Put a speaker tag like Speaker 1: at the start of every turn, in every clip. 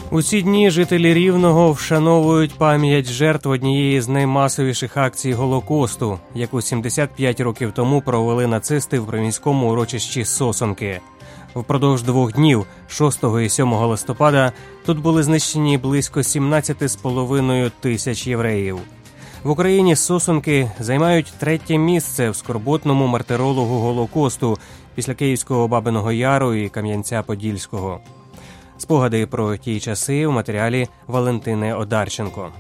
Speaker 1: У ці дні жителі Рівного вшановують пам'ять жертв однієї з наймасовіших акцій Голокосту, яку 75 років тому провели нацисти в приміському урочищі Сосонки. Впродовж 2 днів, 6 і 7 листопада, тут були знищені близько 17,5 тисяч євреїв. В Україні Сосонки займають 3-те місце в скорботному мартирологу Голокосту після Київського Бабиного Яру і Кам'янця-Подільського. Спогади про ті часи у матеріалі Валентини Одарченко.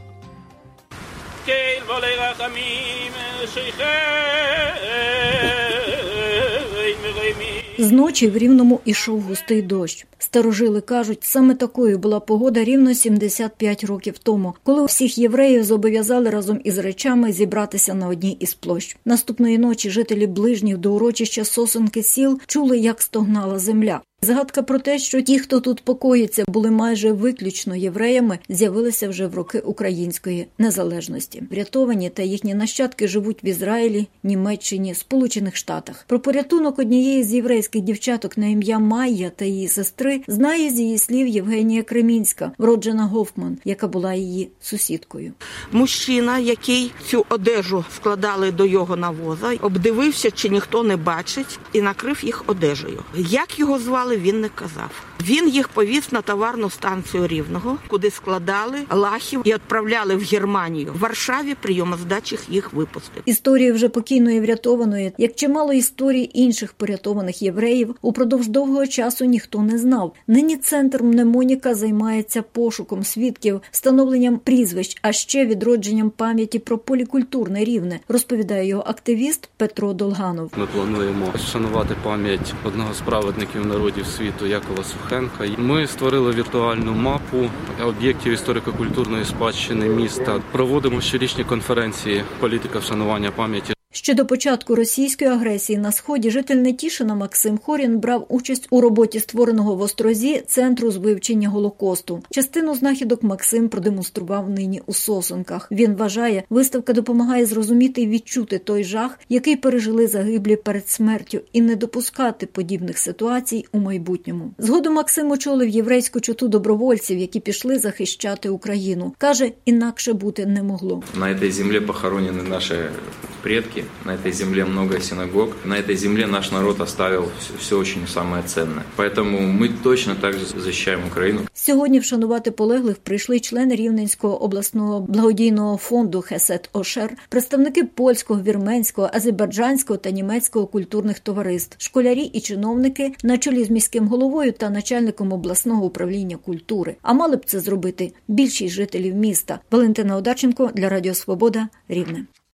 Speaker 2: Зночі в Рівному ішов густий дощ. Старожили кажуть, саме такою була погода рівно 75 років тому, коли всіх євреїв зобов'язали разом із речами зібратися на одній із площ. Наступної ночі жителі ближніх до урочища Сосонки сіл чули, як стогнала земля. Згадка про те, що ті, хто тут покоїться, були майже виключно євреями, з'явилися вже в роки української незалежності. Врятовані та їхні нащадки живуть в Ізраїлі, Німеччині, Сполучених Штатах. Про порятунок однієї з єврейських дівчаток на ім'я Майя та її сестри знає з її слів Євгенія Кремінська, вроджена Гофман, яка була її сусідкою.
Speaker 3: Мужчина, який цю одежу складали до його навоза, обдивився, чи ніхто не бачить, і накрив їх одежею. Як його звали, він не казав. Він їх повіз на товарну станцію Рівного, куди складали лахів і відправляли в Германію. В Варшаві прийомоздачі їх випустив.
Speaker 2: Історії вже покійної врятованої, як чимало історій інших порятованих євреїв, упродовж довгого часу ніхто не знав. Нині центр Мнемоніка займається пошуком свідків, встановленням прізвищ, а ще відродженням пам'яті про полікультурне Рівне, розповідає його активіст Петро Долганов.
Speaker 4: Ми плануємо вшанувати пам'ять одного з праведників народів світу Якова Сухенка. Ми створили віртуальну мапу об'єктів історико-культурної спадщини міста. Проводимо щорічні конференції «Політика вшанування пам'яті».
Speaker 2: Ще до початку російської агресії на Сході житель Нетішина Максим Хорін брав участь у роботі створеного в Острозі Центру з вивчення Голокосту. Частину знахідок Максим продемонстрував нині у Сосонках. Він вважає, виставка допомагає зрозуміти і відчути той жах, який пережили загиблі перед смертю, і не допускати подібних ситуацій у майбутньому. Згодом Максим очолив єврейську чоту добровольців, які пішли захищати Україну. Каже, інакше бути не могло.
Speaker 5: На цій землі похоронені наші предки. На этой земле много синагог. На этой земле наш народ оставил все очень самое ценное. Поэтому мы точно так же защищаем Украину.
Speaker 2: Сьогодні вшанувати полеглих прийшли члени Рівненського обласного благодійного фонду Хесед Ошер, представники польського, вірменського, азербайджанського та німецького культурних товариств, школярі і чиновники на чолі з міським головою та начальником обласного управління культури. А мали б це зробити більшість жителів міста. Валентина Одарченко для Радіо Свобода, Рівне.